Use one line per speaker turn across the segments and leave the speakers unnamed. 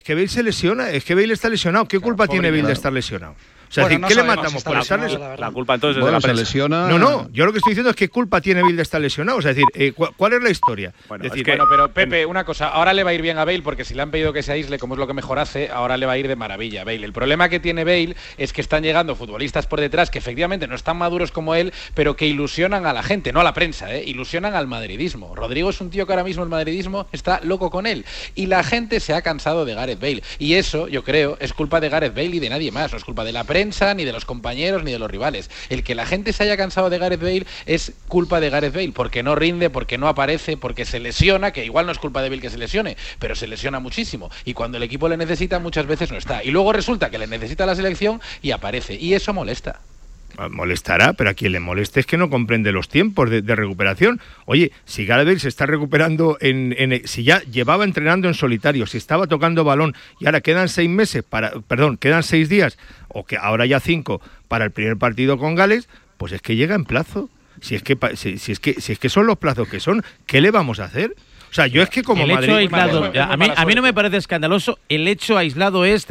Que Bale se lesiona, es que Bale está lesionado. ¿Qué culpa tiene Bale de estar lesionado? O sea,
Bueno,
¿qué le
sabemos
matamos
si
por
está
estar
lesionado,
lesionado?
La culpa entonces es de la
se
prensa.
lesiona.
No, yo lo que estoy diciendo es qué culpa tiene Bale de estar lesionado. O sea, es decir, ¿cuál es la historia?
Bueno,
es decir,
es que-
Bueno, pero Pepe, una cosa, ahora le va a ir bien a Bale porque si le han pedido que se aísle, como es lo que mejor hace, ahora le va a ir de maravilla a Bale. El problema que tiene Bale es que están llegando futbolistas por detrás que efectivamente no están maduros como él, pero que ilusionan a la gente, no a la prensa, ilusionan al madridismo. Rodrigo es un tío que ahora mismo el madridismo está loco con él y la gente se ha cansado de Gareth Bale y eso, yo creo, es culpa de Gareth Bale y de nadie más, no es culpa de la prensa, ni de los compañeros, ni de los rivales. El que la gente se haya cansado de Gareth Bale es culpa de Gareth Bale, porque no rinde, porque no aparece, porque se lesiona, que igual no es culpa de Bale que se lesione, pero se lesiona muchísimo. Y cuando el equipo le necesita, muchas veces no está. Y luego resulta que le necesita la selección y aparece. Y eso molesta.
Molestará, pero a quien le moleste es que no comprende los tiempos de recuperación. Oye, si Gareth Bale se está recuperando si ya llevaba entrenando en solitario, si estaba tocando balón y ahora quedan 6 días, o que ahora ya 5 para el primer partido con Gales, pues es que llega en plazo. Si es que son los plazos que son, ¿qué le vamos a hacer? O sea, yo es que como
el hecho
Madrid...
aislado, a mí no me parece escandaloso el hecho aislado de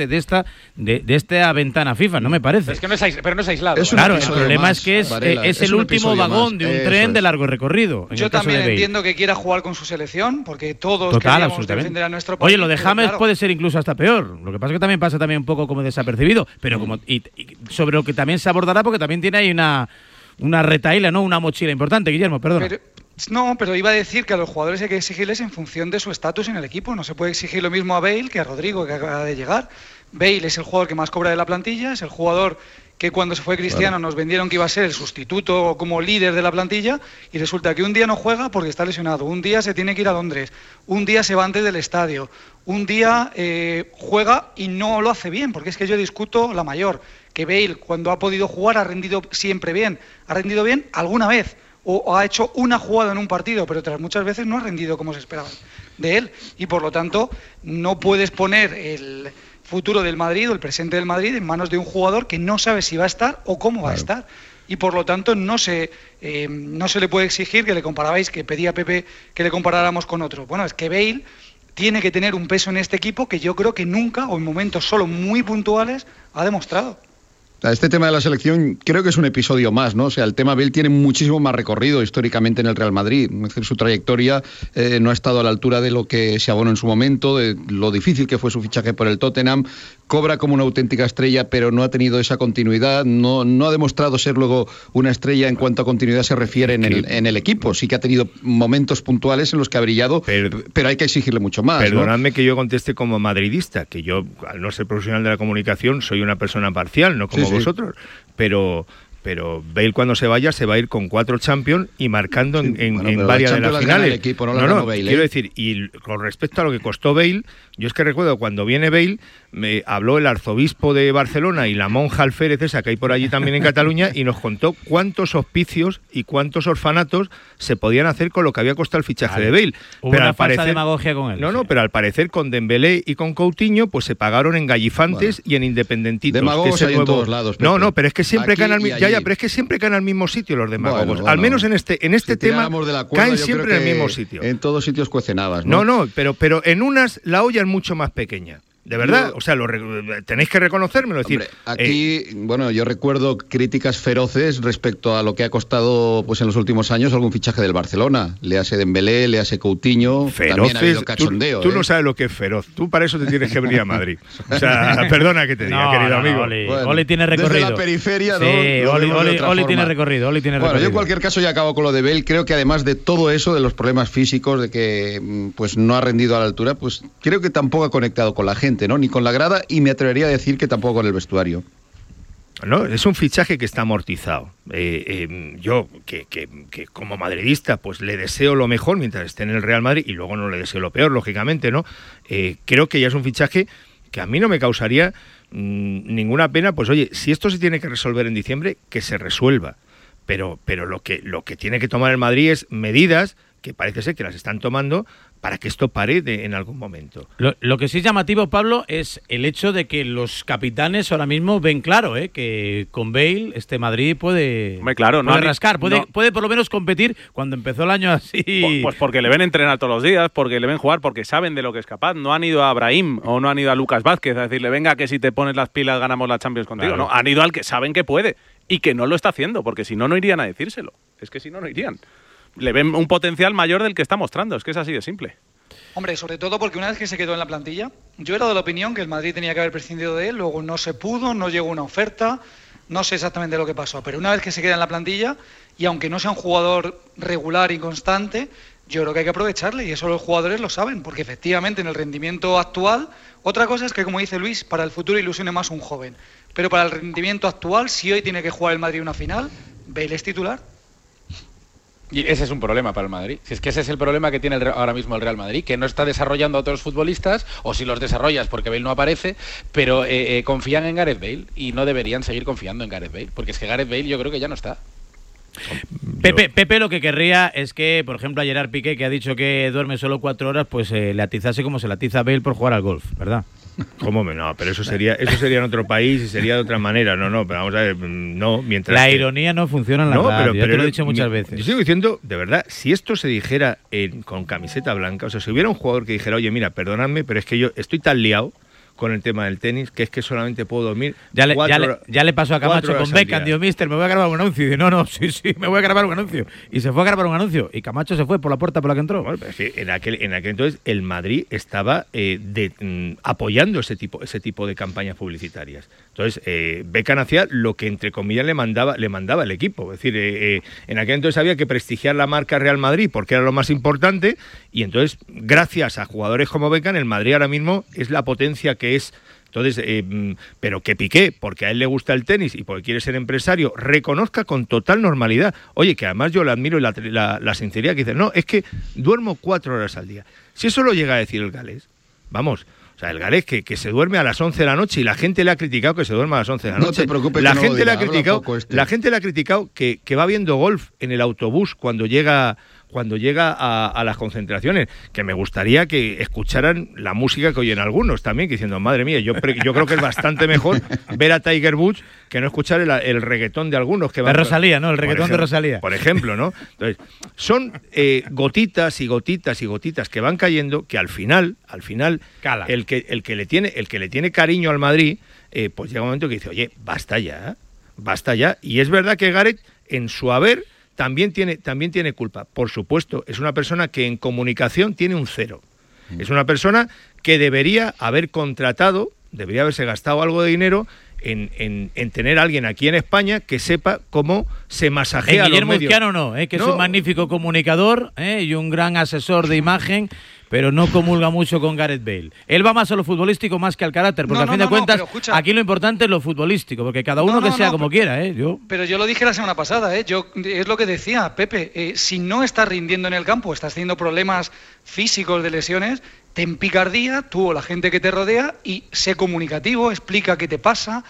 esta ventana FIFA, no me parece.
Es que no es aislado.
Claro, el problema es que es el último vagón de un tren de largo recorrido.
Yo también entiendo que quiera jugar con su selección, porque todos queríamos defender a nuestro país.
Oye, lo de James claro, puede ser incluso hasta peor. Lo que pasa es que también pasa un poco como desapercibido, pero y sobre lo que también se abordará, porque también tiene ahí una retahíla, ¿no? Una mochila importante, Guillermo, perdona.
Pero iba a decir que a los jugadores hay que exigirles en función de su estatus en el equipo. No se puede exigir lo mismo a Bale que a Rodrigo, que acaba de llegar. Bale es el jugador que más cobra de la plantilla, es el jugador que cuando se fue Cristiano nos vendieron que iba a ser el sustituto como líder de la plantilla y resulta que un día no juega porque está lesionado, un día se tiene que ir a Londres, un día se va antes del estadio, un día juega y no lo hace bien, porque es que yo discuto la mayor, que Bale cuando ha podido jugar ha rendido siempre bien, ha rendido bien alguna vez, o ha hecho una jugada en un partido, pero otras muchas veces no ha rendido como se esperaba de él, y por lo tanto no puedes poner el futuro del Madrid o el presente del Madrid en manos de un jugador que no sabe si va a estar o cómo va a estar, y por lo tanto no se le puede exigir que le comparabais, que pedía Pepe que le comparáramos con otro. Bueno, es que Bale tiene que tener un peso en este equipo que yo creo que nunca, o en momentos solo muy puntuales, ha demostrado.
Este tema de la selección creo que es un episodio más, ¿no? O sea, el tema Bale tiene muchísimo más recorrido históricamente en el Real Madrid. Es decir, su trayectoria no ha estado a la altura de lo que se abonó en su momento, de lo difícil que fue su fichaje por el Tottenham. Cobra como una auténtica estrella, pero no ha tenido esa continuidad. No ha demostrado ser luego una estrella en cuanto a continuidad se refiere en el equipo. Sí que ha tenido momentos puntuales en los que ha brillado, pero hay que exigirle mucho más.
Perdonadme, ¿no? Que yo conteste como madridista, que yo, al no ser profesional de la comunicación, soy una persona parcial, no como vosotros, pero Bale cuando se vaya se va a ir con 4 Champions y marcando en varias de las finales. Quiero decir, y con respecto a lo que costó Bale, yo es que recuerdo cuando viene Bale, me habló el arzobispo de Barcelona y la monja alférez esa que hay por allí también en Cataluña y nos contó cuántos hospicios y cuántos orfanatos se podían hacer con lo que había costado el fichaje de Bale.
Hubo una falsa demagogia con él.
Pero al parecer con Dembélé y con Coutinho pues se pagaron en gallifantes y en independentitos.
Demagogos hay en todos lados, Pepe.
No, pero es que siempre caen al mismo sitio los demagogos. Al menos en este si tema caen siempre en el mismo sitio.
En todos sitios cuecen habas, ¿no?
No, pero en unas la olla es mucho más pequeña. De verdad, o sea, tenéis que reconocérmelo.
Hombre, aquí, yo recuerdo críticas feroces respecto a lo que ha costado pues en los últimos años algún fichaje del Barcelona. Léase Dembélé, léase Coutinho,
feroces,
también ha habido cachondeo.
Tú no sabes lo que es feroz, tú para eso te tienes que venir a Madrid. O sea, perdona que te diga, querido amigo.
Oli tiene recorrido.
Desde la periferia,
sí, Oli tiene recorrido,
Bueno, yo en cualquier caso ya acabo con lo de Bale. Creo que además de todo eso, de los problemas físicos, de que pues no ha rendido a la altura, pues creo que tampoco ha conectado con la gente, ¿no? Ni con la grada, y me atrevería a decir que tampoco con el vestuario.
No, es un fichaje que está amortizado. Yo, que como madridista, pues le deseo lo mejor mientras esté en el Real Madrid, y luego no le deseo lo peor, lógicamente, ¿no? Creo que ya es un fichaje que a mí no me causaría ninguna pena. Pues oye, si esto se tiene que resolver en diciembre, que se resuelva. Pero lo que tiene que tomar el Madrid es medidas, que parece ser que las están tomando, para que esto pare en algún momento.
Lo que sí es llamativo, Pablo, es el hecho de que los capitanes ahora mismo ven claro que con Bale este Madrid puede rascar, puede por lo menos competir cuando empezó el año así.
Pues porque le ven entrenar todos los días, porque le ven jugar, porque saben de lo que es capaz. No han ido a Brahim o no han ido a Lucas Vázquez a decirle, venga, que si te pones las pilas ganamos la Champions contigo.
Claro.
No, han ido al que saben que puede y que no lo está haciendo, porque si no, no irían a decírselo. Es que si no, no irían. Le ven un potencial mayor del que está mostrando, es que es así de simple.
Hombre, sobre todo porque una vez que se quedó en la plantilla, yo era de la opinión que el Madrid tenía que haber prescindido de él, luego no se pudo, no llegó una oferta, no sé exactamente lo que pasó, pero una vez que se queda en la plantilla, y aunque no sea un jugador regular y constante, yo creo que hay que aprovecharle, y eso los jugadores lo saben, porque efectivamente en el rendimiento actual, otra cosa es que, como dice Luis, para el futuro ilusione más un joven, pero para el rendimiento actual, si hoy tiene que jugar el Madrid una final, Bale es titular.
Y ese es un problema para el Madrid. Si es que ese es el problema que tiene ahora mismo el Real Madrid, que no está desarrollando a otros futbolistas, o si los desarrollas porque Bale no aparece, pero confían en Gareth Bale y no deberían seguir confiando en Gareth Bale, porque es que Gareth Bale yo creo que ya no está.
Pepe lo que querría es que, por ejemplo, a Gerard Piqué, que ha dicho que duerme solo 4 horas, pues le atizase como se le atiza a Bale por jugar al golf, ¿verdad?
¿Cómo? No, pero eso sería en otro país y sería de otra manera. No, pero vamos a ver, no, mientras
la ironía no funciona en la radio, ya te lo he dicho muchas veces.
Yo sigo diciendo, de verdad, si esto se dijera con camiseta blanca, o sea, si hubiera un jugador que dijera, oye, mira, perdonadme, pero es que yo estoy tan liado con el tema del tenis, que es que solamente puedo dormir
ya le pasó a Camacho con Beckham, digo, mister, me voy a grabar un anuncio, y dice, no, sí, me voy a grabar un anuncio, y se fue a grabar un anuncio, y Camacho se fue por la puerta por la que entró.
Bueno, pero sí, en aquel entonces el Madrid estaba apoyando ese tipo de campañas publicitarias. Entonces, Beckham hacía lo que, entre comillas, le mandaba el equipo. Es decir, en aquel entonces había que prestigiar la marca Real Madrid porque era lo más importante, y entonces, gracias a jugadores como Beckham, el Madrid ahora mismo es la potencia que es. Entonces, pero que Piqué, porque a él le gusta el tenis y porque quiere ser empresario, reconozca con total normalidad. Oye, que además yo le admiro la sinceridad, que dice, no, es que duermo 4 horas al día. Si eso lo llega a decir el galés, vamos. O sea, el galés que se duerme a las 11 de la noche y la gente le ha criticado que se duerma a las 11 de la noche.
No te preocupes,
la gente le ha criticado que va viendo golf en el autobús cuando llega a las concentraciones, que me gustaría que escucharan la música que oyen algunos también, que diciendo, madre mía, yo creo que es bastante mejor ver a Tiger Woods que no escuchar el reggaetón de algunos que van...
De Rosalía, ¿no? El reggaetón de Rosalía.
Por ejemplo, ¿no? Entonces, son gotitas y gotitas y gotitas que van cayendo, que al final
Cala.
el que le tiene cariño al Madrid, pues llega un momento que dice, oye, basta ya. Y es verdad que Gareth, en su haber, también tiene culpa. Por supuesto, es una persona que en comunicación tiene un 0. Es una persona que debería haberse gastado algo de dinero en tener a alguien aquí en España que sepa cómo se masajea los medios.
Guillermo Izquiano no, que es un magnífico comunicador y un gran asesor de imagen, pero no comulga mucho con Gareth Bale. Él va más a lo futbolístico más que al carácter, porque al fin de cuentas, aquí lo importante es lo futbolístico, porque cada uno que sea como quiera.
Pero yo lo dije la semana pasada, es lo que decía Pepe, si no estás rindiendo en el campo, estás teniendo problemas físicos de lesiones, ten picardía, tú o la gente que te rodea, y sé comunicativo, explica qué te pasa,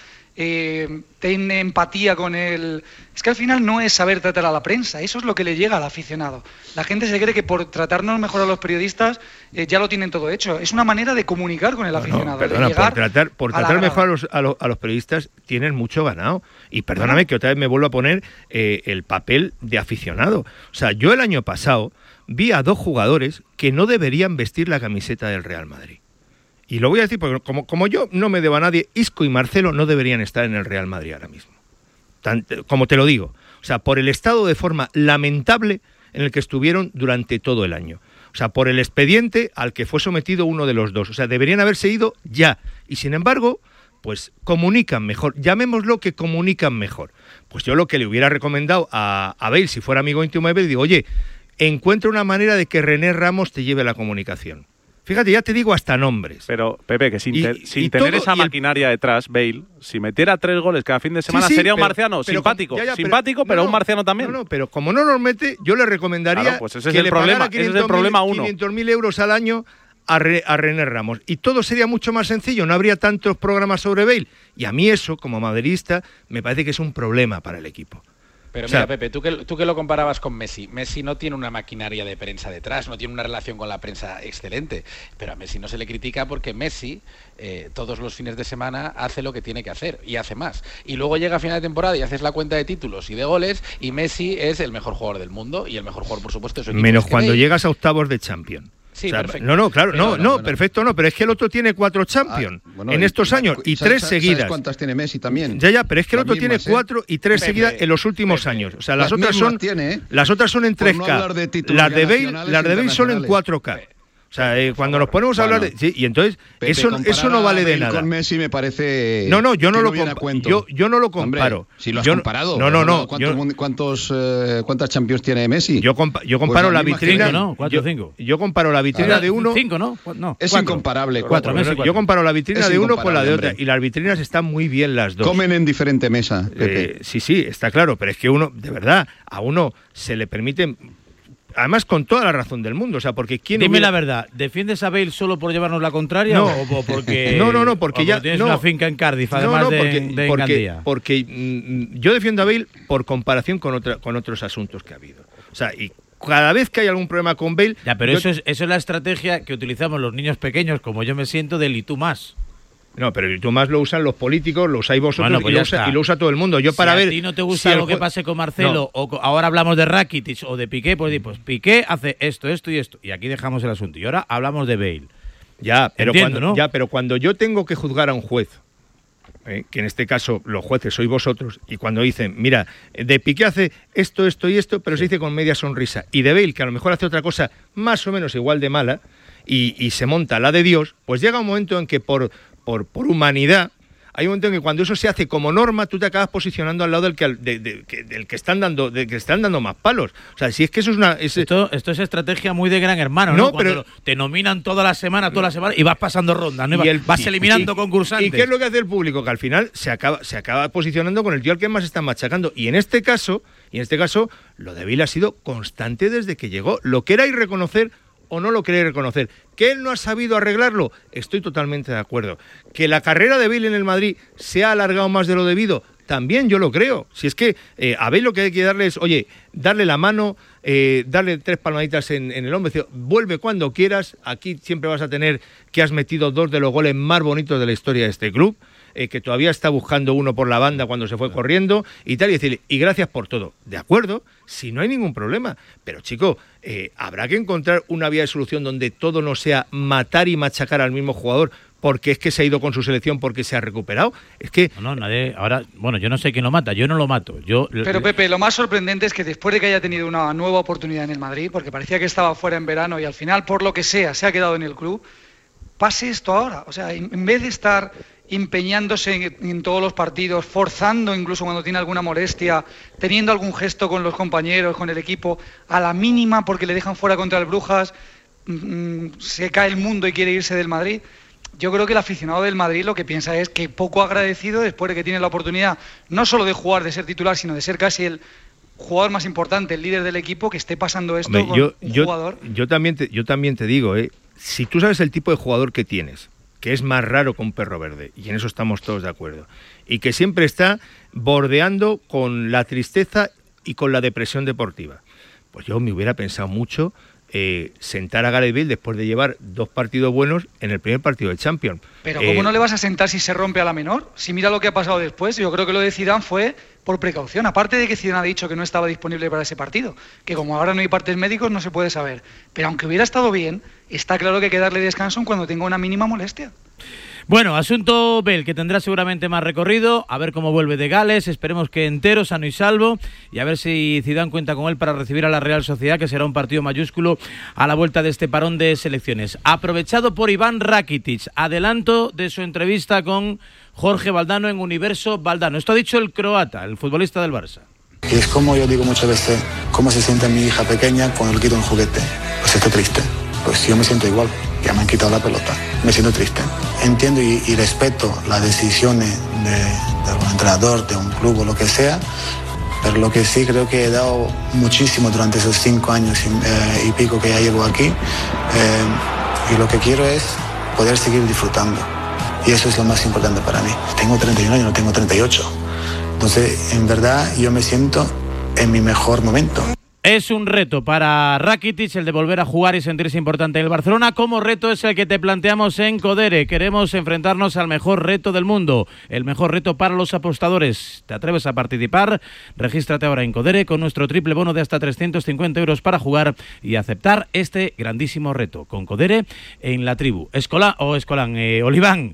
ten empatía con él. Es que al final no es saber tratar a la prensa, eso es lo que le llega al aficionado. La gente se cree que por tratarnos mejor a los periodistas ya lo tienen todo hecho. Es una manera de comunicar con el aficionado.
Perdona, por tratar mejor a los periodistas tienes mucho ganado. Y perdóname que otra vez me vuelvo a poner el papel de aficionado. O sea, yo el año pasado vi a 2 jugadores que no deberían vestir la camiseta del Real Madrid. Y lo voy a decir porque como yo no me debo a nadie, Isco y Marcelo no deberían estar en el Real Madrid ahora mismo. Como te lo digo. O sea, por el estado de forma lamentable en el que estuvieron durante todo el año. O sea, por el expediente al que fue sometido uno de los dos. O sea, deberían haberse ido ya. Y sin embargo, pues comunican mejor. Llamémoslo que comunican mejor. Pues yo lo que le hubiera recomendado a Bale, si fuera amigo íntimo de Bale, digo, oye, encuentra una manera de que René Ramos te lleve la comunicación. Fíjate, ya te digo hasta nombres.
Pero, Pepe, que sin tener esa maquinaria detrás, Bale, si metiera 3 goles cada fin de semana, sería un marciano simpático. Simpático, pero un marciano también.
No, pero como no los mete, yo le recomendaría
pues ese es el problema. Ese es el problema 1.
500.000 euros al año a René Ramos. Y todo sería mucho más sencillo, no habría tantos programas sobre Bale. Y a mí eso, como madridista, me parece que es un problema para el equipo.
Pero mira, Pepe, tú que lo comparabas con Messi. Messi no tiene una maquinaria de prensa detrás, no tiene una relación con la prensa excelente, pero a Messi no se le critica porque Messi todos los fines de semana hace lo que tiene que hacer y hace más. Y luego llega a final de temporada y haces la cuenta de títulos y de goles y Messi es el mejor jugador del mundo y el mejor jugador, por supuesto, de su equipo.
Menos cuando llegas a octavos de Champions.
Sí,
o sea,
perfecto.
Claro, perfecto, pero es que el otro tiene 4 Champions en estos años y 3 seguidas. ¿Sabes
cuántas tiene Messi también?
Ya, pero es que el otro tiene 4 y 3 seguidas en los últimos años. O sea, las otras son en 3K. Las de Bale son en 4K. O sea, cuando nos ponemos a hablar de... Sí, y entonces, Pepe, eso no vale de nada.
Con Messi me parece...
yo no lo comparo. Yo no lo comparo.
Hombre, si lo has comparado. No. ¿Cuántas Champions tiene Messi?
Yo comparo la vitrina...
5, ¿no? 4 o 5.
Yo comparo la vitrina de uno...
5, ¿no?
Es incomparable.
4. Yo comparo la vitrina de uno con la de otra. Y las vitrinas están muy bien las dos.
Comen en diferente mesa, Pepe.
Sí, está claro. Pero es que uno, de verdad, a uno se le permite... Además, con toda la razón del mundo, o sea, porque
Dime la verdad, ¿defiendes a Bale solo por llevarnos la contraria o porque...
No, porque ya...
tienes una finca en Cardiff, además de Gandía?
Porque yo defiendo a Bale por comparación con otros asuntos que ha habido. O sea, y cada vez que hay algún problema con Bale...
Ya, pero eso es la estrategia que utilizamos los niños pequeños, como yo me siento, del y tú más.
No, pero el tú más lo usan los políticos, lo usáis vosotros y lo usa todo el mundo. Yo para ver...
Si a ti no te gusta lo que pase con Marcelo, o ahora hablamos de Rakitic o de Piqué, pues Piqué hace esto y esto. Y aquí dejamos el asunto. Y ahora hablamos de Bale. Pero
cuando yo tengo que juzgar a un juez, que en este caso los jueces sois vosotros, y cuando dicen, mira, de Piqué hace esto y esto, pero se dice con media sonrisa, y de Bale, que a lo mejor hace otra cosa más o menos igual de mala, y se monta la de Dios, pues llega un momento en que por humanidad, hay un momento en que cuando eso se hace como norma, tú te acabas posicionando al lado del que están dando más palos. O sea, si es que eso es una...
Esto es estrategia muy de Gran Hermano, ¿no? Pero te nominan toda la semana y vas pasando rondas, ¿no? Vas eliminando concursantes.
¿Y qué es lo que hace el público? Que al final se acaba posicionando con el tío al que más están machacando. Y en este caso, lo de Bale ha sido constante desde que llegó. Lo que era irreconocer o no lo queréis reconocer. ¿Que él no ha sabido arreglarlo? Estoy totalmente de acuerdo. ¿Que la carrera de Bale en el Madrid se ha alargado más de lo debido? También yo lo creo. Si es que a Bale lo que hay que darle es, darle la mano, darle 3 palmaditas en el hombro, decir, vuelve cuando quieras, aquí siempre vas a tener que has metido 2 de los goles más bonitos de la historia de este club, que todavía está buscando uno por la banda cuando se fue corriendo y tal, y decirle, y gracias por todo. De acuerdo, si no hay ningún problema. Pero, chico, habrá que encontrar una vía de solución donde todo no sea matar y machacar al mismo jugador porque es que se ha ido con su selección porque se ha recuperado. Es que...
No, nadie... Ahora, bueno, yo no sé quién lo mata, yo no lo mato.
Pero, Pepe, lo más sorprendente es que después de que haya tenido una nueva oportunidad en el Madrid, porque parecía que estaba fuera en verano y al final, por lo que sea, se ha quedado en el club, pase esto ahora. O sea, en vez de estar empeñándose en todos los partidos, forzando incluso cuando tiene alguna molestia, teniendo algún gesto con los compañeros, con el equipo, a la mínima porque le dejan fuera contra el Brujas, se cae el mundo y quiere irse del Madrid. Yo creo que el aficionado del Madrid lo que piensa es que poco agradecido después de que tiene la oportunidad no solo de jugar, de ser titular, sino de ser casi el jugador más importante, el líder del equipo, que esté pasando esto. Hombre, con un jugador.
Yo también te digo, si tú sabes el tipo de jugador que tienes, que es más raro que un perro verde, y en eso estamos todos de acuerdo, y que siempre está bordeando con la tristeza y con la depresión deportiva, pues yo me hubiera pensado mucho sentar a Gareth Bale después de llevar 2 partidos buenos en el primer partido de Champions.
Pero ¿cómo no le vas a sentar si se rompe a la menor? Si mira lo que ha pasado después, yo creo que lo de Zidane fue por precaución, aparte de que Zidane ha dicho que no estaba disponible para ese partido, que como ahora no hay partes médicos no se puede saber, pero aunque hubiera estado bien, está claro que hay que darle descanso cuando tenga una mínima molestia.
Bueno, asunto Bale, que tendrá seguramente más recorrido, a ver cómo vuelve de Gales, esperemos que entero, sano y salvo, y a ver si Zidane cuenta con él para recibir a la Real Sociedad, que será un partido mayúsculo a la vuelta de este parón de selecciones. Aprovechado por Iván Rakitic, adelanto de su entrevista con Jorge Valdano en Universo Valdano. Esto ha dicho el croata, el futbolista del Barça.
Y es como yo digo muchas veces, cómo se siente mi hija pequeña cuando le quito un juguete. Pues estoy triste. Pues yo me siento igual, ya me han quitado la pelota, me siento triste. Entiendo y respeto las decisiones de un entrenador, de un club o lo que sea, pero lo que sí creo que he dado muchísimo durante esos 5 años y pico que ya llevo aquí, y lo que quiero es poder seguir disfrutando, y eso es lo más importante para mí. Tengo 31 años, no tengo 38, entonces en verdad yo me siento en mi mejor momento.
Es un reto para Rakitic el de volver a jugar y sentirse importante en el Barcelona. Como reto es el que te planteamos en Codere. Queremos enfrentarnos al mejor reto del mundo, el mejor reto para los apostadores. ¿Te atreves a participar? Regístrate ahora en Codere con nuestro triple bono de hasta 350 euros para jugar y aceptar este grandísimo reto. Con Codere en la tribu. Oliván,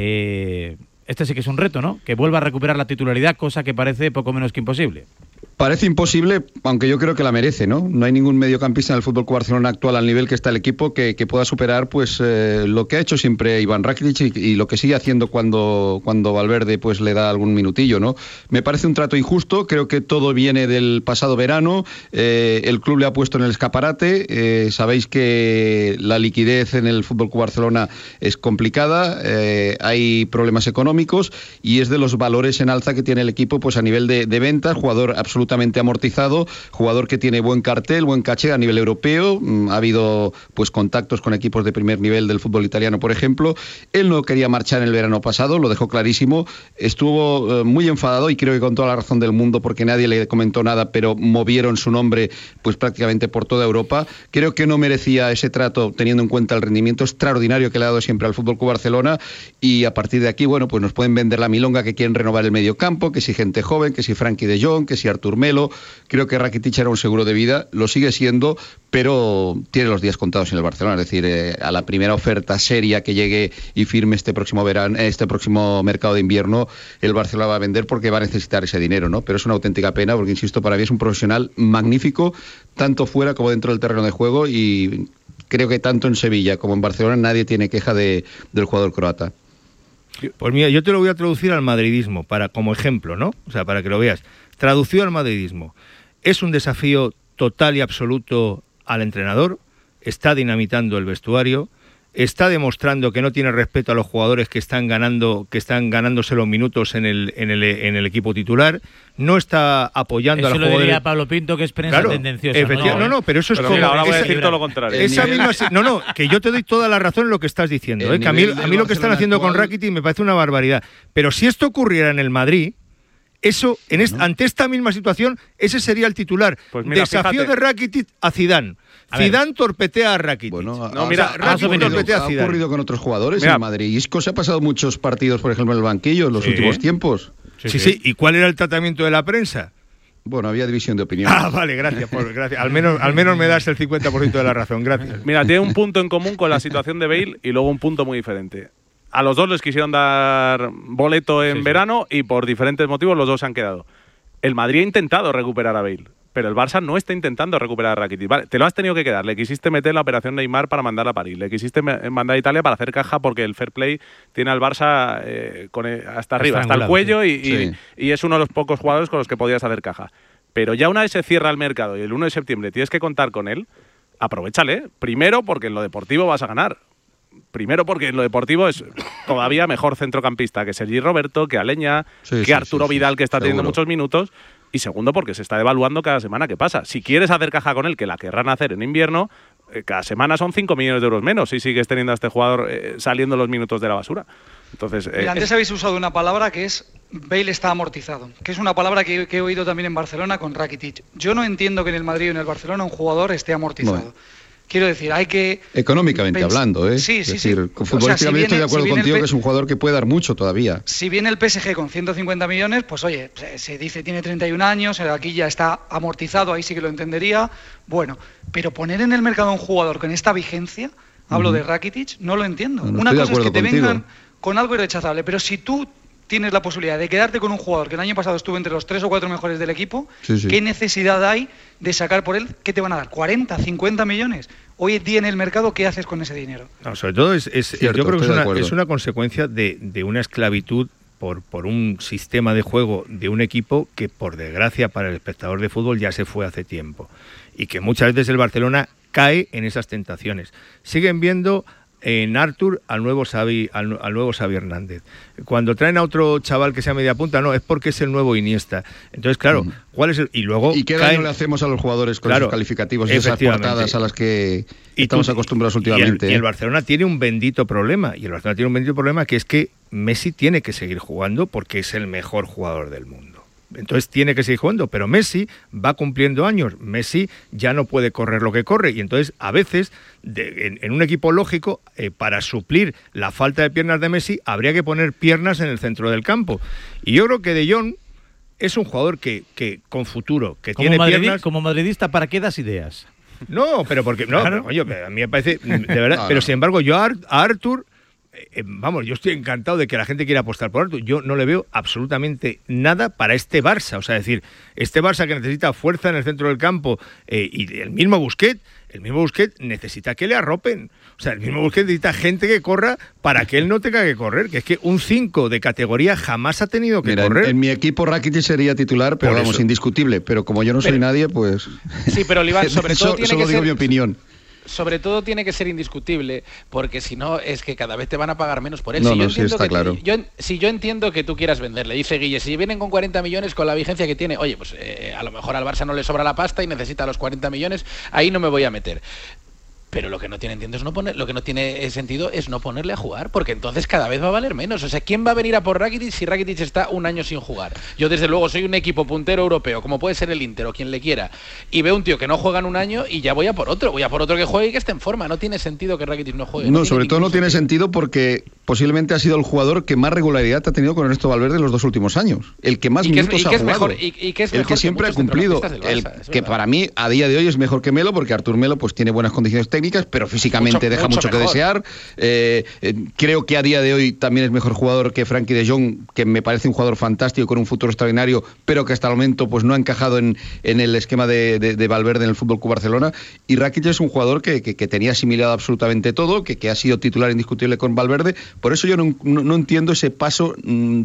este sí que es un reto, ¿no? Que vuelva a recuperar la titularidad, cosa que parece poco menos que imposible.
Parece imposible, aunque yo creo que la merece, ¿no? No hay ningún mediocampista en el Fútbol Club Barcelona actual al nivel que está el equipo que pueda superar pues lo que ha hecho siempre Iván Rakitic y lo que sigue haciendo cuando Valverde pues le da algún minutillo, ¿no? Me parece un trato injusto, creo que todo viene del pasado verano, el club le ha puesto en el escaparate, sabéis que la liquidez en el Fútbol Club Barcelona es complicada, hay problemas económicos y es de los valores en alza que tiene el equipo pues a nivel de ventas, jugador absolutamente amortizado, jugador que tiene buen cartel, buen caché a nivel europeo, ha habido pues contactos con equipos de primer nivel del fútbol italiano, por ejemplo. Él no quería marchar en el verano pasado, lo dejó clarísimo, estuvo muy enfadado y creo que con toda la razón del mundo porque nadie le comentó nada, pero movieron su nombre pues prácticamente por toda Europa. Creo que no merecía ese trato teniendo en cuenta el rendimiento extraordinario que le ha dado siempre al Fútbol Club Barcelona y a partir de aquí, bueno, pues nos pueden vender la milonga que quieren renovar el mediocampo, que si gente joven, que si Frenkie de Jong, que si Artur Melo. Creo que Rakitic era un seguro de vida, lo sigue siendo, pero tiene los días contados en el Barcelona. Es decir, a la primera oferta seria que llegue y firme este próximo mercado de invierno, el Barcelona va a vender porque va a necesitar ese dinero, ¿no? Pero es una auténtica pena porque, insisto, para mí es un profesional magnífico, tanto fuera como dentro del terreno de juego y creo que tanto en Sevilla como en Barcelona nadie tiene queja del jugador croata.
Pues mira, yo te lo voy a traducir al madridismo como ejemplo, ¿no? O sea, para que lo veas. Traducido al madridismo, es un desafío total y absoluto al entrenador, está dinamitando el vestuario, está demostrando que no tiene respeto a los jugadores que están ganándose los minutos en el equipo titular, no está apoyando al jugador. Eso lo diría
Pablo Pinto, que es prensa tendenciosa.
No, pero eso es
pero
como...
Mira, ahora voy a decir todo lo contrario.
Que yo te doy toda la razón en lo que estás diciendo. Que a mí lo que están haciendo con Rakitic me parece una barbaridad. Pero si esto ocurriera en el Madrid... Eso, ante esta misma situación, ese sería el titular.
Pues mira,
desafío
fíjate.
de Rakitic a Zidane. Zidane torpetea a Rakitic.
Bueno,
Rakitic torpetea a Zidane.
Ha ocurrido con otros jugadores en Madrid. Isco se ha pasado muchos partidos, por ejemplo, en el banquillo en los últimos tiempos.
Sí. ¿Y cuál era el tratamiento de la prensa?
Bueno, había división de opinión.
Vale, gracias. Al menos me das el 50% de la razón, gracias.
Mira, tiene un punto en común con la situación de Bale y luego un punto muy diferente. A los dos les quisieron dar boleto en verano y por diferentes motivos los dos se han quedado. El Madrid ha intentado recuperar a Bale, pero el Barça no está intentando recuperar a Rakitic. Vale, te lo has tenido que quedar. Le quisiste meter la operación Neymar para mandarla a París. Le quisiste mandar a Italia para hacer caja porque el fair play tiene al Barça hasta arriba, hasta el cuello y es uno de los pocos jugadores con los que podías hacer caja. Pero ya una vez se cierra el mercado y el 1 de septiembre tienes que contar con él, aprovéchale. Primero porque en lo deportivo vas a ganar. Primero porque en lo deportivo es todavía mejor centrocampista que Sergi Roberto, que Aleña, que Arturo Vidal, que está teniendo muchos minutos. Y segundo porque se está devaluando cada semana que pasa. Si quieres hacer caja con él, que la querrán hacer en invierno, cada semana son 5 millones de euros menos si sigues teniendo a este jugador saliendo los minutos de la basura. Entonces,
antes habéis usado una palabra que es Bale está amortizado, que es una palabra que he oído también en Barcelona con Rakitic. Yo no entiendo que en el Madrid o en el Barcelona un jugador esté amortizado. Bueno. Quiero decir, hay que...
Económicamente hablando, ¿eh?
Sí.
Es decir, futbolísticamente estoy de acuerdo contigo que es un jugador que puede dar mucho todavía.
Si viene el PSG con 150 millones, pues oye, se dice tiene 31 años, aquí ya está amortizado, ahí sí que lo entendería. Bueno, pero poner en el mercado a un jugador con esta vigencia, hablo de Rakitic, no lo entiendo.
No,
una cosa es que te vengan con algo irrechazable, pero si tú tienes la posibilidad de quedarte con un jugador que el año pasado estuvo entre los 3 o 4 mejores del equipo, ¿qué necesidad hay de sacar por él? ¿Qué te van a dar? ¿40, 50 millones? Hoy en día en el mercado, ¿qué haces con ese dinero?
No, sobre todo yo creo que es una consecuencia de una esclavitud por un sistema de juego de un equipo que, por desgracia para el espectador de fútbol, ya se fue hace tiempo. Y que muchas veces el Barcelona cae en esas tentaciones. Siguen viendo en Artur al nuevo Xavi Hernández. Cuando traen a otro chaval que sea media punta, no, es porque es el nuevo Iniesta. Entonces, claro, ¿cuál es y luego
¿y qué daño le hacemos a los jugadores con esos calificativos y esas portadas a las que estamos acostumbrados últimamente?
Y el Barcelona tiene un bendito problema, que es que Messi tiene que seguir jugando porque es el mejor jugador del mundo. entonces tiene que seguir jugando, pero Messi va cumpliendo años, Messi ya no puede correr lo que corre, y entonces a veces en un equipo lógico, para suplir la falta de piernas de Messi, habría que poner piernas en el centro del campo, y yo creo que De Jong es un jugador que con futuro, que tiene piernas...
Como madridista, ¿para qué das ideas?
No, pero porque... No, claro. Pero, oye, a mí me parece... De verdad, no, pero sin embargo, yo a Artur... vamos, yo estoy encantado de que la gente quiera apostar por Artur. Yo no le veo absolutamente nada para este Barça. O sea, es decir, este Barça que necesita fuerza en el centro del campo, y el mismo Busquets necesita que le arropen. O sea, el mismo Busquets necesita gente que corra para que él no tenga que correr. Que es que un 5 de categoría jamás ha tenido que correr.
En mi equipo Rakitic sería titular, pero vamos, indiscutible. Pero como yo no soy nadie, pues...
Sí, pero Oliván, sobre todo tiene
solo
que
digo
ser...
mi opinión.
Sobre todo tiene que ser indiscutible, porque si no es que cada vez te van a pagar menos por él.
Sí, está claro.
Yo entiendo que tú quieras venderle, dice Guille, si vienen con 40 millones con la vigencia que tiene, oye, pues a lo mejor al Barça no le sobra la pasta y necesita los 40 millones, ahí no me voy a meter. Pero lo que no tiene sentido es no ponerle a jugar, porque entonces cada vez va a valer menos. O sea, ¿quién va a venir a por Rakitic si Rakitic está un año sin jugar? Yo desde luego soy un equipo puntero europeo, como puede ser el Inter o quien le quiera, y veo un tío que no juega en un año y ya voy a por otro que juegue y que esté en forma. No tiene sentido que Rakitic no juegue.
No, sobre todo no tiene sentido porque posiblemente ha sido el jugador que más regularidad ha tenido con Ernesto Valverde en los 2 últimos años. El que más minutos ha jugado. El que siempre ha cumplido. El que para mí a día de hoy es mejor que Melo, porque Artur Melo pues tiene buenas condiciones técnicas, pero físicamente deja mucho que desear. Creo que a día de hoy también es mejor jugador que Frenkie de Jong, que me parece un jugador fantástico con un futuro extraordinario, pero que hasta el momento pues no ha encajado en el esquema de Valverde en el FC Barcelona. Y Rakitic es un jugador que tenía asimilado absolutamente todo, que ha sido titular indiscutible con Valverde. Por eso yo no entiendo ese paso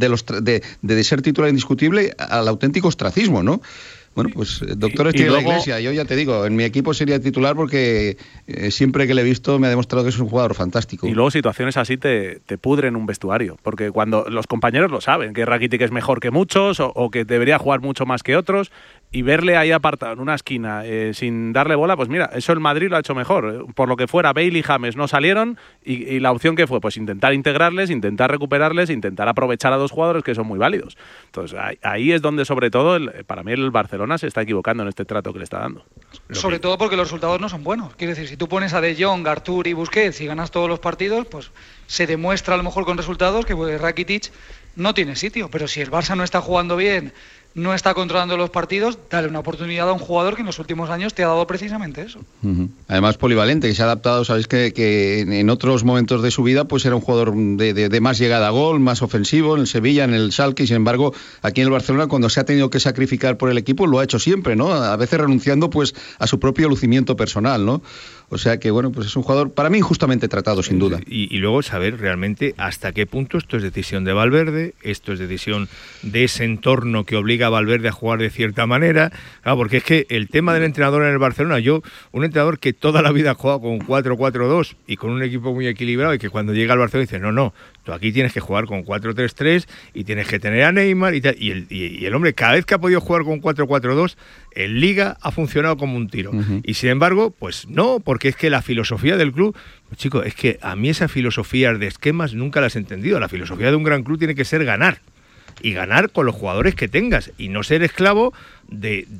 de ser titular indiscutible al auténtico ostracismo, ¿no? Bueno, pues doctor estoy en la Iglesia. Yo ya te digo, en mi equipo sería titular porque siempre que le he visto me ha demostrado que es un jugador fantástico.
Y luego situaciones así te pudren un vestuario, porque cuando los compañeros lo saben, que Rakitic es mejor que muchos o que debería jugar mucho más que otros, y verle ahí apartado en una esquina sin darle bola, pues mira, eso el Madrid lo ha hecho mejor. Por lo que fuera, Bale y James no salieron y la opción que fue, pues intentar integrarles, intentar recuperarles, intentar aprovechar a 2 jugadores que son muy válidos. Entonces ahí es donde sobre todo para mí el Barcelona se está equivocando en este trato que le está dando.
Sobre todo porque los resultados no son buenos. Quiero decir, si tú pones a De Jong, Artur y Busquets y ganas todos los partidos, pues se demuestra a lo mejor con resultados que Rakitic no tiene sitio. Pero si el Barça no está jugando bien, no está controlando los partidos, dale una oportunidad a un jugador que en los últimos años te ha dado precisamente eso.
Además polivalente, que se ha adaptado, sabéis que en otros momentos de su vida pues era un jugador de más llegada a gol, más ofensivo, en el Sevilla, en el Schalke, y sin embargo aquí en el Barcelona cuando se ha tenido que sacrificar por el equipo lo ha hecho siempre, ¿no? A veces renunciando pues a su propio lucimiento personal, ¿no? O sea que, bueno, pues es un jugador, para mí, injustamente tratado, sin duda.
Y luego saber realmente hasta qué punto esto es decisión de Valverde, esto es decisión de ese entorno que obliga a Valverde a jugar de cierta manera. Claro, porque es que el tema del entrenador en el Barcelona, un entrenador que toda la vida ha jugado con 4-4-2 y con un equipo muy equilibrado, y que cuando llega al Barcelona dice, no, tú aquí tienes que jugar con 4-3-3 y tienes que tener a Neymar y tal. Y el hombre, cada vez que ha podido jugar con 4-4-2, en Liga ha funcionado como un tiro. Y sin embargo, pues no, porque es que la filosofía del club, pues, chicos, es que a mí esas filosofías de esquemas nunca las he entendido. La filosofía de un gran club tiene que ser ganar. Y ganar con los jugadores que tengas y no ser esclavo del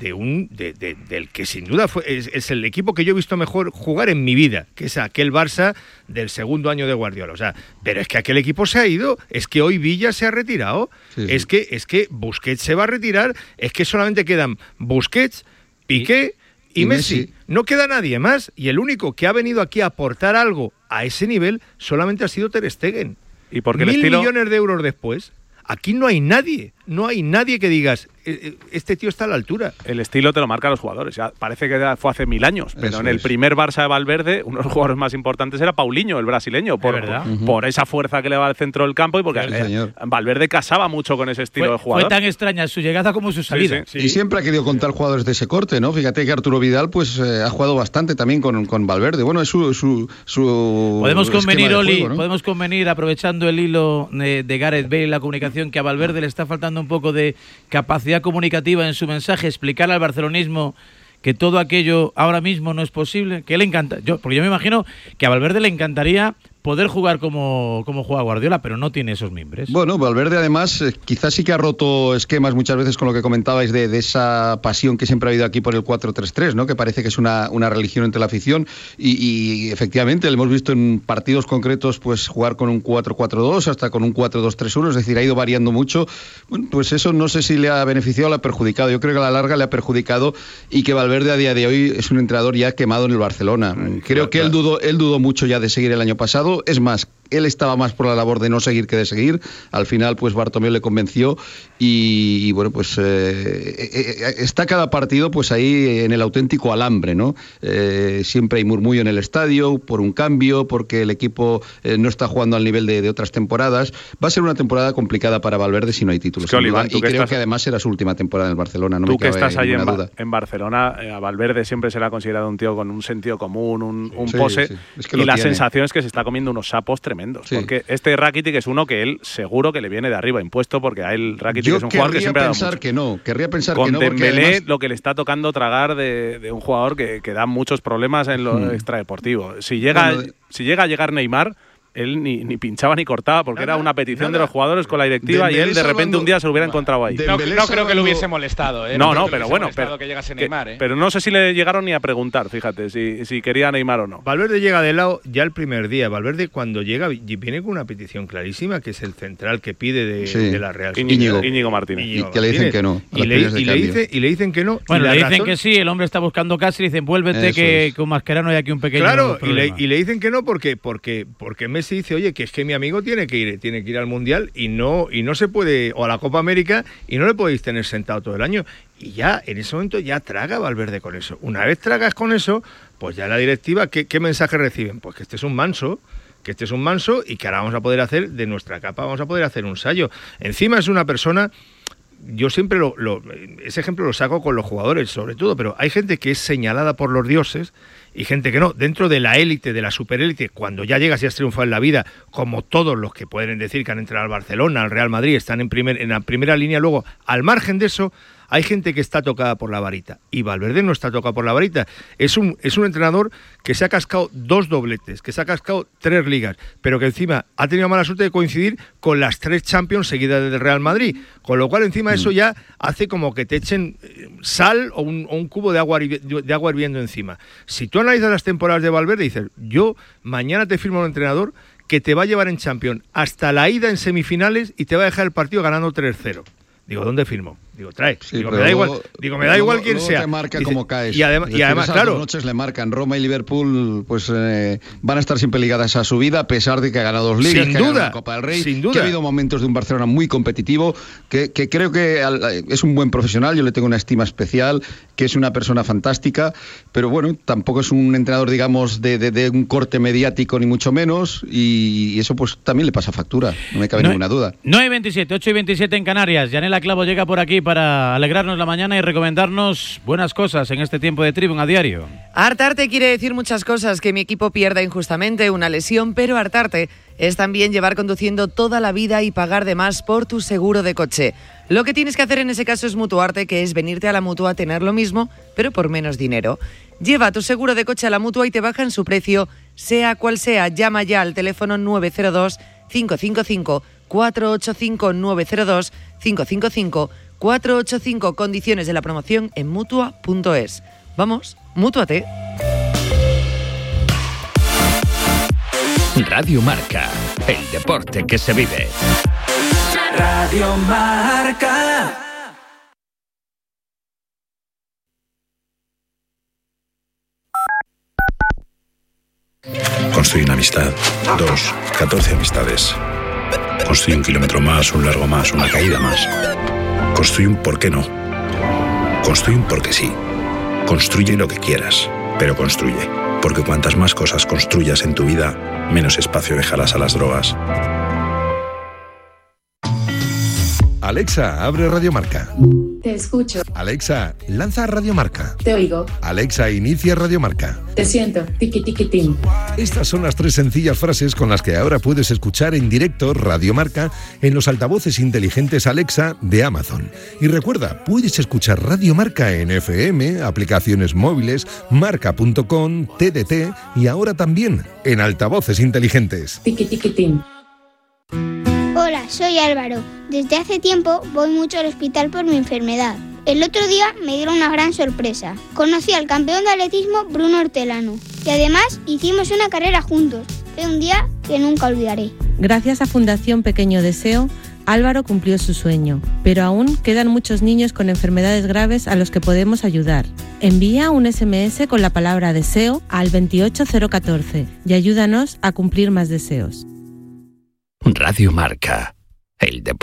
que sin duda es el equipo que yo he visto mejor jugar en mi vida, que es aquel Barça del segundo año de Guardiola. O sea, pero es que aquel equipo se ha ido, es que hoy Villa se ha retirado, sí. Es que Busquets se va a retirar, es que solamente quedan Busquets, Piqué y Messi. No queda nadie más, y el único que ha venido aquí a aportar algo a ese nivel solamente ha sido Ter Stegen.
¿Y porque
1.000 millones de euros después? Aquí no hay nadie que digas, este tío está a la altura.
El estilo te lo marcan los jugadores. Ya parece que fue hace 1000 años, pero eso en el primer Barça de Valverde, uno de los jugadores más importantes era Paulinho, el brasileño, por esa fuerza que le va al centro del campo y porque Valverde casaba mucho con ese estilo de jugador.
Fue tan extraña su llegada como su salida.
Sí. Y siempre ha querido contar jugadores de ese corte, ¿no? Fíjate que Arturo Vidal pues ha jugado bastante también con Valverde. Bueno, es su
podemos convenir,
juego,
Oli,
¿no?
podemos convenir, aprovechando el hilo de Gareth Bale, la comunicación, que a Valverde le está faltando un poco de capacidad comunicativa en su mensaje, explicar al barcelonismo que todo aquello ahora mismo no es posible, que le encanta, porque yo me imagino que a Valverde le encantaría poder jugar como juega Guardiola, pero no tiene esos mimbres.
Bueno, Valverde además quizás sí que ha roto esquemas muchas veces con lo que comentabais de esa pasión que siempre ha habido aquí por el 4-3-3, ¿no? Que parece que es una religión entre la afición y efectivamente lo hemos visto en partidos concretos pues jugar con un 4-4-2 hasta con un 4-2-3-1, es decir, ha ido variando mucho. Bueno, pues eso no sé si le ha beneficiado o le ha perjudicado. Yo creo que a la larga le ha perjudicado y que Valverde a día de hoy es un entrenador ya quemado en el Barcelona. Creo que él dudó mucho ya de seguir el año pasado. Es más, él estaba más por la labor de no seguir que de seguir. Al final, pues Bartomeu le convenció y bueno, pues está cada partido pues ahí en el auténtico alambre, ¿no? Siempre hay murmullo en el estadio por un cambio, porque el equipo no está jugando al nivel de otras temporadas. Va a ser una temporada complicada para Valverde si no hay títulos. Y creo que además será su última temporada en el Barcelona. No
tú
me
que estás ahí
en
Barcelona, a Valverde siempre se le ha considerado un tío con un sentido común, un pose,
sí. Es que
y la
tiene.
sensación es que se está comiendo unos sapos tremendos. Sí. Porque este Rakitic es uno que él seguro que le viene de arriba impuesto, porque a él Rakitic es un jugador que siempre ha dado mucho.
Querría pensar
con
que no.
Dembélé,
además,
lo que le está tocando tragar de un jugador que da muchos problemas en lo extradeportivo. Si llega a llegar Neymar, él ni pinchaba ni cortaba, porque era una petición de los jugadores con la directiva. Dembélé, y él de repente un día se lo hubiera encontrado ahí.
No creo que le hubiese molestado, ¿eh?
No, pero bueno.
Que llegase Neymar, ¿eh?
Pero no sé si le llegaron ni a preguntar, fíjate, si quería Neymar o no.
Valverde llega de lado ya el primer día. Valverde cuando llega viene con una petición clarísima, que es el central que pide de la Real
Sociedad. Íñigo Martínez.
Y que le dicen que no.
Y le dicen que no.
Bueno, le dicen que sí, el hombre está buscando casa y le dicen, vuélvete que con Mascherano hay aquí un pequeño problema.
Y le dicen que no porque Messi dice, oye, que es que mi amigo tiene que ir al Mundial y no se puede, o a la Copa América, y no le podéis tener sentado todo el año. Y ya, en ese momento ya traga Valverde con eso. Una vez tragas con eso, pues ya la directiva, ¿qué mensaje reciben? Pues que este es un manso y que ahora vamos a poder hacer de nuestra capa, vamos a poder hacer un sallo. Encima es una persona, yo siempre ese ejemplo lo saco con los jugadores sobre todo, pero hay gente que es señalada por los dioses y gente que no. Dentro de la élite, de la superélite, cuando ya llegas y has triunfado en la vida, como todos los que pueden decir que han entrado al Barcelona, al Real Madrid, están en la primera línea, luego, al margen de eso, hay gente que está tocada por la varita. Y Valverde no está tocado por la varita. Es un entrenador que se ha cascado 2 dobletes, que se ha cascado 3 ligas, pero que encima ha tenido mala suerte de coincidir con las 3 Champions seguidas del Real Madrid. Con lo cual, encima, eso ya hace como que te echen sal o un cubo de agua hirviendo encima. Si tú analizas las temporadas de Valverde, dices, yo mañana te firmo un entrenador que te va a llevar en Champions hasta la ida en semifinales y te va a dejar el partido ganando 3-0. Digo, ¿dónde firmo? Digo, trae.
Sí,
digo, me da igual. Digo, me da igual quién sea.
Te marca
dice,
como caes.
Y además, claro.
Las noches le marcan. Roma y Liverpool, pues van a estar siempre ligadas a su vida, a pesar de que ha ganado 2 ligas,
sin
que
duda,
ha ganado la Copa del Rey,
sin duda.
Que ha habido momentos de un Barcelona muy competitivo, que creo que es un buen profesional. Yo le tengo una estima especial, que es una persona fantástica, pero bueno, tampoco es un entrenador, digamos, de un corte mediático, ni mucho menos, y eso pues también le pasa factura, no me cabe ninguna duda.
9:27, 8:27 en Canarias. Yanela Clavo llega por aquí para alegrarnos la mañana y recomendarnos buenas cosas en este tiempo de Tribuna a diario.
Hartarte quiere decir muchas cosas, que mi equipo pierda injustamente, una lesión, pero hartarte es también llevar conduciendo toda la vida y pagar de más por tu seguro de coche. Lo que tienes que hacer en ese caso es mutuarte, que es venirte a la Mutua a tener lo mismo, pero por menos dinero. Lleva tu seguro de coche a la Mutua y te bajan su precio, sea cual sea. Llama ya al teléfono 902-555-485, 902-555-485. Condiciones de la promoción en Mutua.es. Vamos, mútuate.
Radio Marca, el deporte que se vive.
Radio Marca.
Construye una amistad, 2, 14 amistades. Construye un kilómetro más, un largo más, una caída más. Construye un por qué no. Construye un porque sí. Construye lo que quieras, pero construye. Porque cuantas más cosas construyas en tu vida, menos espacio dejarás a las drogas.
Alexa, abre Radio Marca.
Te escucho.
Alexa, lanza Radio Marca.
Te oigo.
Alexa, inicia Radio Marca.
Te siento. Tiki tiki tim.
Estas son las 3 sencillas frases con las que ahora puedes escuchar en directo Radio Marca en los altavoces inteligentes Alexa de Amazon. Y recuerda, puedes escuchar Radio Marca en FM, aplicaciones móviles, marca.com, TDT y ahora también en altavoces inteligentes.
Tiki tiki tim.
Hola, soy Álvaro. Desde hace tiempo voy mucho al hospital por mi enfermedad. El otro día me dieron una gran sorpresa. Conocí al campeón de atletismo Bruno Hortelano y además hicimos una carrera juntos. Fue un día que nunca olvidaré.
Gracias a Fundación Pequeño Deseo, Álvaro cumplió su sueño, pero aún quedan muchos niños con enfermedades graves a los que podemos ayudar. Envía un SMS con la palabra deseo al 28014 y ayúdanos a cumplir más deseos.
Radio Marca, el deporte.